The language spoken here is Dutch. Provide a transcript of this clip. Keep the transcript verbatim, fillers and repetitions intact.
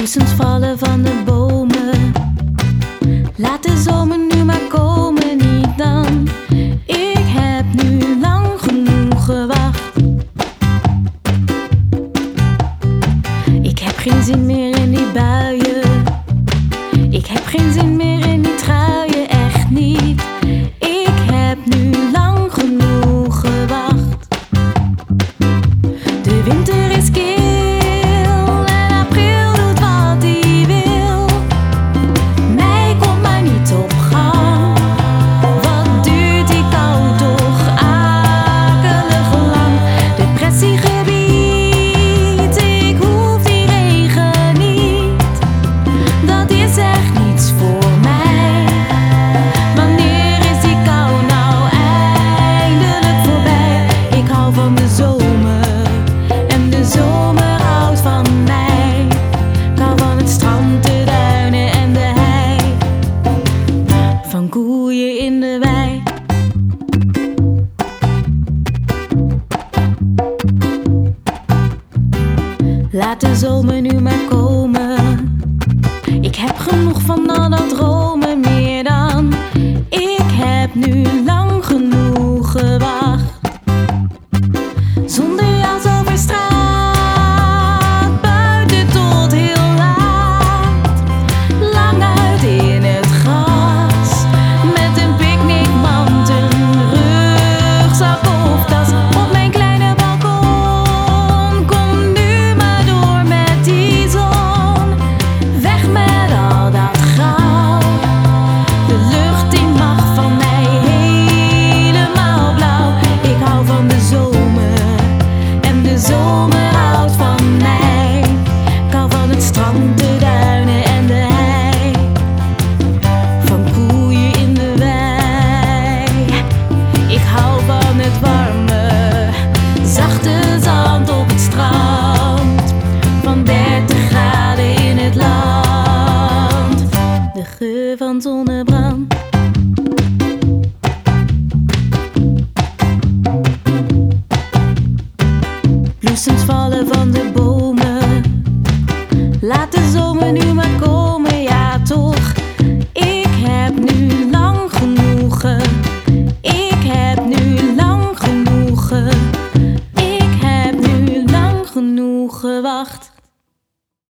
Bloesems vallen van de bomen. Laat de zomer nu maar komen, niet dan. Ik heb nu lang genoeg gewacht. Ik heb geen zin meer in die buien. Ik heb geen zin meer in die truien, echt niet. Ik heb nu lang genoeg gewacht. De winter is kil en april doet wat hij wil. Mei komt maar niet op gang. Wat duurt die kou toch akelig lang. Depressiegebied, ik hoef die regen niet. Dat is echt niets voor mij. Wanneer is die kou nou eindelijk voorbij? Ik hou van de zomer en de zomer houdt van mij. Ik hou van het strand, de duinen en de hei. Van koeien in de wei. Laat de zomer nu maar komen. Ik heb genoeg van al dat dromen, meer dan. Ik heb nu lang genoeg gewacht. Zonder jas over straat, buiten tot heel laat. Lang uit in het gras, met een picknickmand, een rugzak of tas. Op mijn kleine balkon, kom nu maar door met die zon. Weg met al dat grauw, de lucht die mag van mij helemaal blauw. Ik hou van de zomer en de zomer houdt van mij. Ik hou van het strand, de duinen en de hei. Van koeien in de wei. Ik hou van het warme, zachte zand op het strand. Van dertig graden in het land. De geur van zonnebrand.